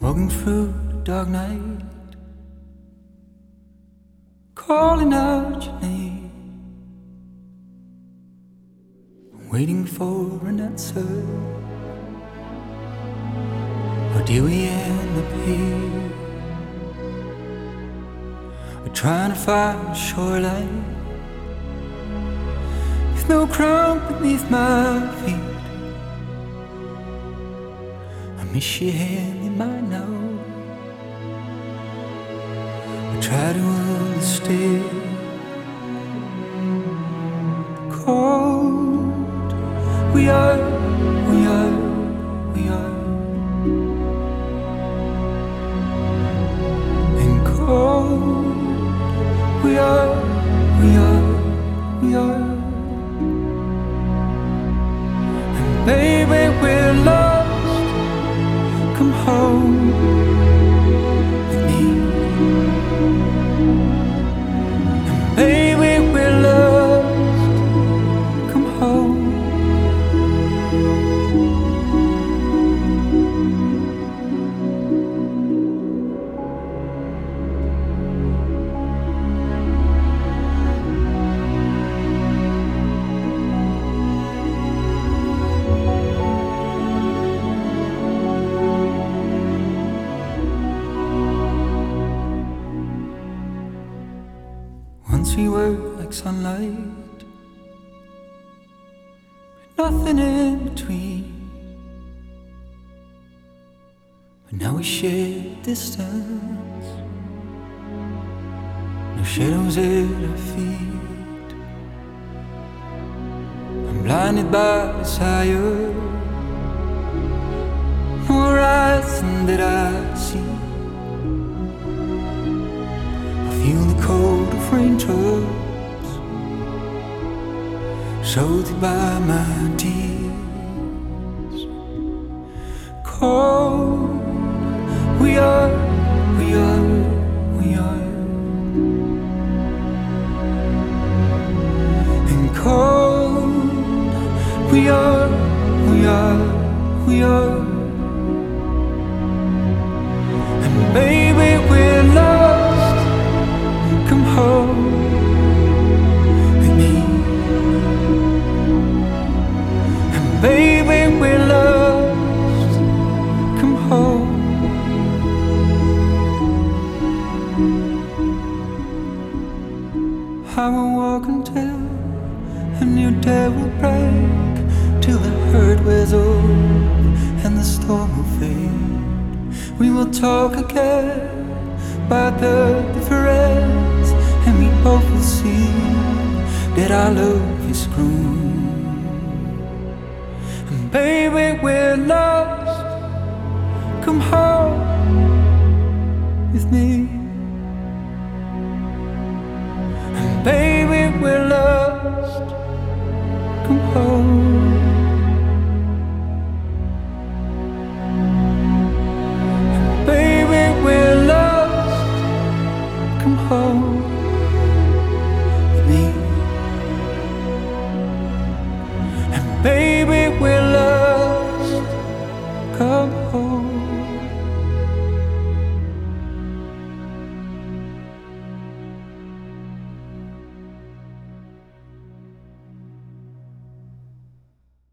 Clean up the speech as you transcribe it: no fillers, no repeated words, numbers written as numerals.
walking through the dark night, calling out your name, waiting for an answer. Or do we end up here? We're trying to find a shoreline with no ground beneath my feet. I miss your hand in mine now. I try to understand. Cold, we are. And cold, we are. And baby, we're lost. Come home with me. And baby, we're lost. Come home. Once we were like sunlight, nothing in between. But now we share distance, no shadows at our feet. I'm blinded by desire, no horizon that I see. Feel the cold of raindrops soothed by my tears. Cold, we are. And cold, we are. And baby, we're lost. Come home with me. And baby, we're lost. Come home. I will walk until a new day will break, till the hurt wears off and the storm will fade. We will talk again about the difference, and we both will see that our love is grown. And baby, we're lost. Come home with me. And baby, we're lost. Come home. And baby, we're lost. Come home with me.